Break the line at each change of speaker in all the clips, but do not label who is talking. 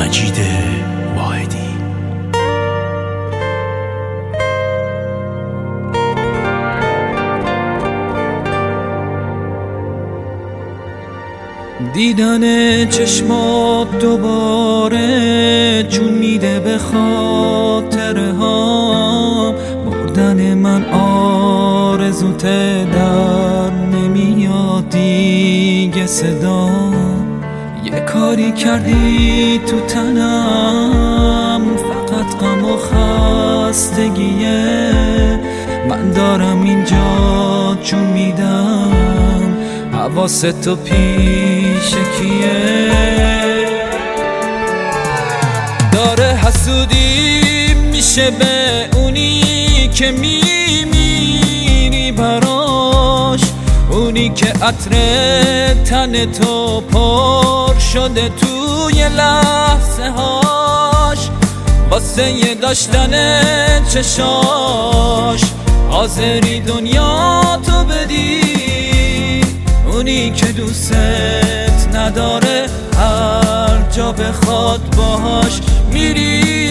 مجید واحدی.
دیدن چشمات دوباره جون میده به خاطره ها، مردن من آرزوت در نمیاد دیگه صدا. یه کاری کردی تو تنم فقط غم و خستگیه، من دارم اینجا جون میدم حواستو پیش کیه. داره حسودی میشه به اونی که میمیری براش، اونی که عطر تن تو پر شده توی لحظه هاش، واسه یه داشتن چشاش حاضری دنیا تو بدی. اونی که دوست نداره هر جا بخواد باهاش میری.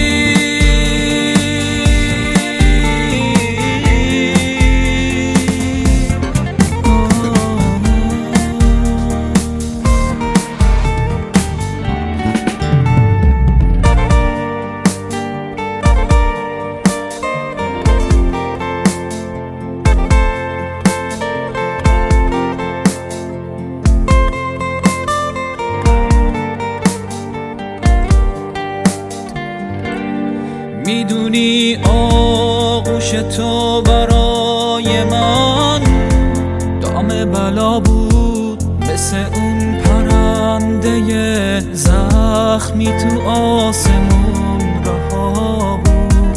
میدونی آغوش تو برای من دام بلا بود، مثل اون پرنده زخمی تو آسمون رها بود.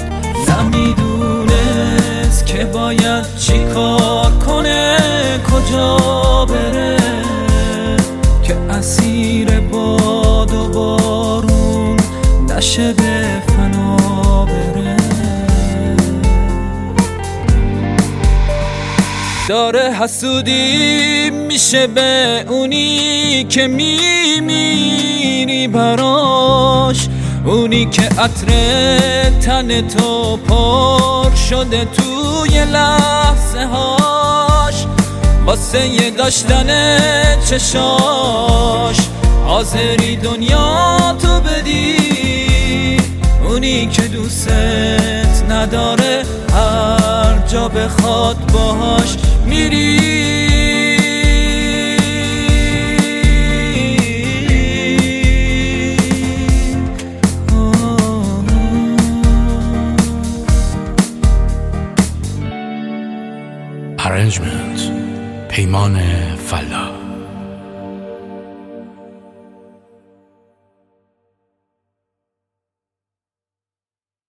نمیدونست که باید چی کار کنه، کجا بره که اسیر باد و بارون نشه به فنا بره. داره حسودی میشه به اونی که میمیری براش، اونی که عطر تن تو پر شده توی لحظه هاش، واسه یه داشتن چشاش حاضری دنیا تو بدی. اونی که دوست نداره هر جا بخواد باهاش میری.
Arrangement پیمان فلاح.